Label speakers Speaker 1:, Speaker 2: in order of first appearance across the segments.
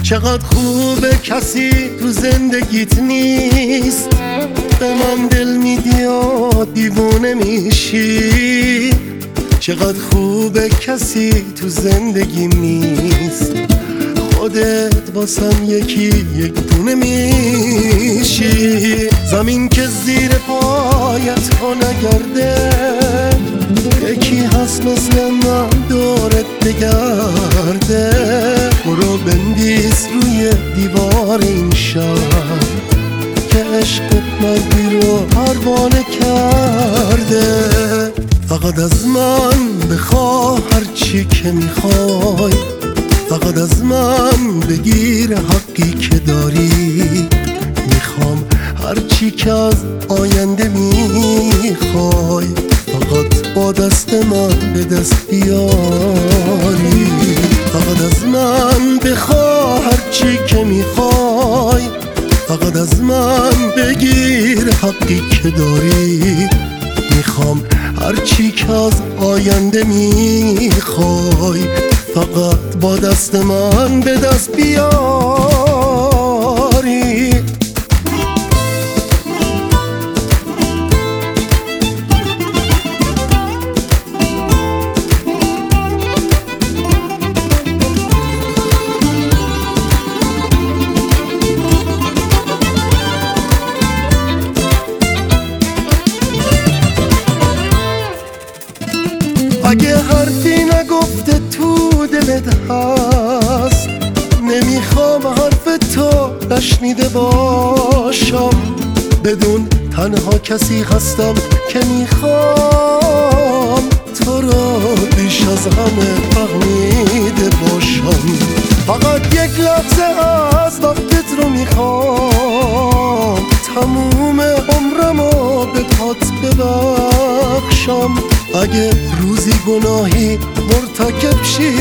Speaker 1: چقدر خوبه کسی تو زندگیت نیست، به من دل میدی و دیوونه میشی. چقدر خوبه کسی تو زندگیم نیست، خودت واسم یک دونه میشی. زمین که زیر پایت ها نگرده، یکی هست مثل من دورت بگرده. برو بندیز روی دیوار این شهر که عشقت مردی رو پروانه کرده. فقط از من بخواه هرچی که میخوای، فقط از من بگیر حقی که داری. میخوام هرچی که از آینده میخوای، فقط با دست من به دست بیاری. فقط از من بخواه هرچی که میخوای، فقط از من بگیر حقی که داری. میخوام هرچی که از آینده میخوای، فقط با دست من به دست بیاری. اگه حرفی نگفته تو دلت هست، نمیخوام حرف تو نشنیده باشم. بدون تنها کسی هستم که میخوام تو رو بیش از همه فهمیده باشم. فقط یک لحظه از وقتت رو میخوام، تموم عمرمو به پات ببخشم. اگه روزی گناهی مرتکب شی،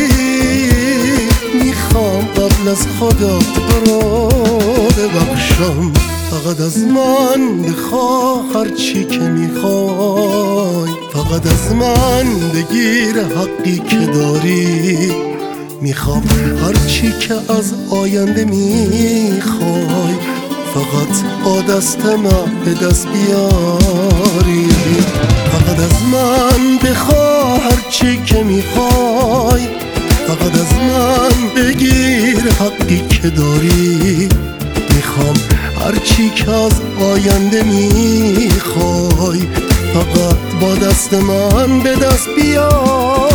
Speaker 1: میخوام قبل از خدا تو رو ببخشم. فقط از من بخواه هرچی که میخوای، فقط از من بگیر حقی که داری. میخوام هرچی که از آینده میخوای، فقط با دست من به دست بیاری. فقط از من بخواه هرچی که میخوای، فقط از من بگیر حقی که داری. میخوام هرچی که از آینده میخوای، فقط با دست من به دست بیاری.